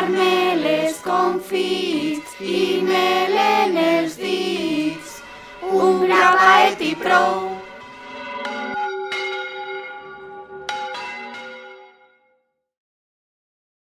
Marmeles, confits i mel en els dits, un grapaet i prou.